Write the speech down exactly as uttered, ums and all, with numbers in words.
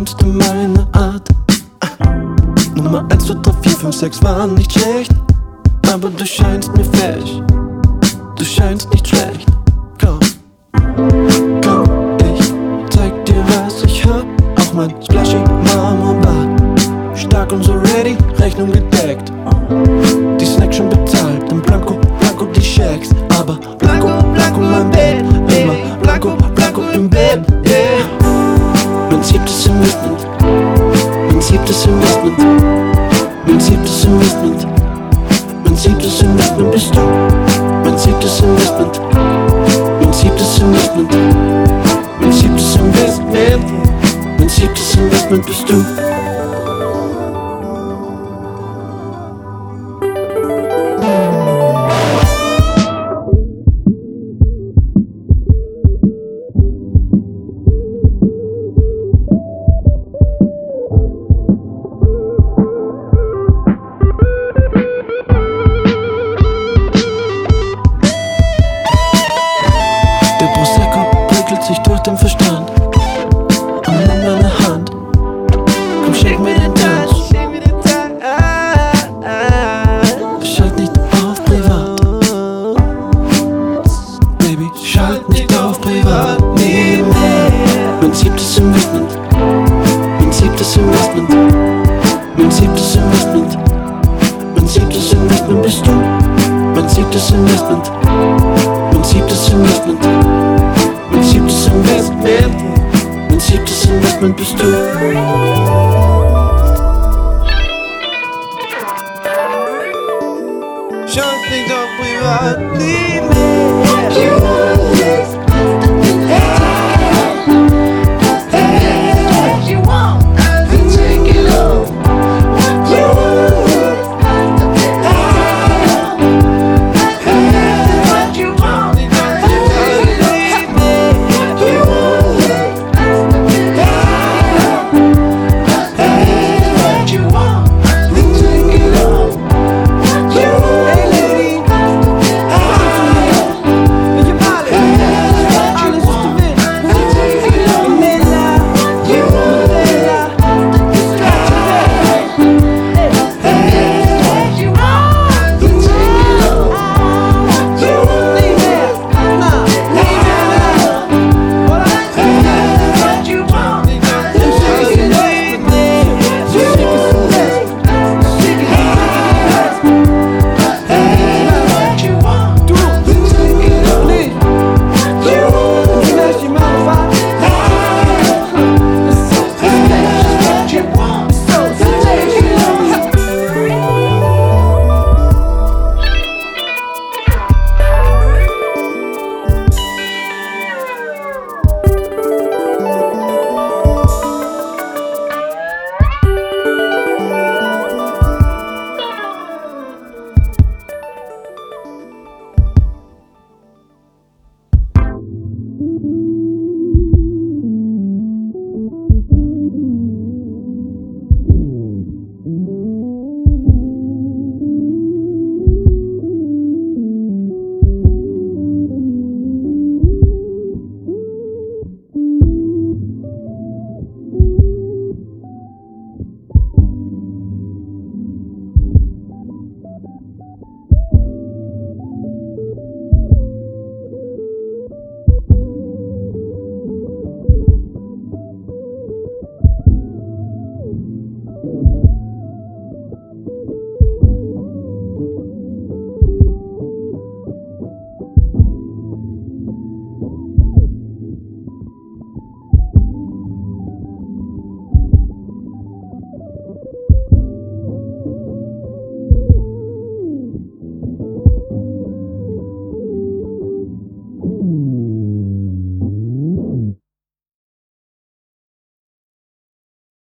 schönste meiner Art. Nummer eins, zwei, drei, vier, fünf, sechs waren nicht schlecht, aber du scheinst mir fesch, du scheinst nicht schlecht. Komm, komm, ich zeig dir, was ich hab. Auch mein splashy Marmorbad, stark und so ready, Rechnung gedeckt. Die Snacks schon bezahlt, im Blanco, Blanco die Shacks. Aber Blanco, Blanco mein Bett, immer Blanco, Blanco im Bett, yeah. Mein siebtes Investment, mein siebtes Investment, mein siebtes Investment, mein siebtes Investment bist du. Mein siebtes Investment, mein siebtes Investment, mein siebtes Investment, mein siebtes Investment bist du. Sich durch den Verstand und nimm meine Hand. Komm, shake mir den Tanz. Schalt nicht auf privat, Baby, schalt nicht auf privat. Nie mehr. Mein siebtes Investment, mein siebtes Investment, mein siebtes Investment, mein siebtes Investment bist du. Mein siebtes Investment, mein siebtes Investment, mein siebtes Investment, mein siebtes Investment bist du. Schalt nicht auf privat, nie mehr.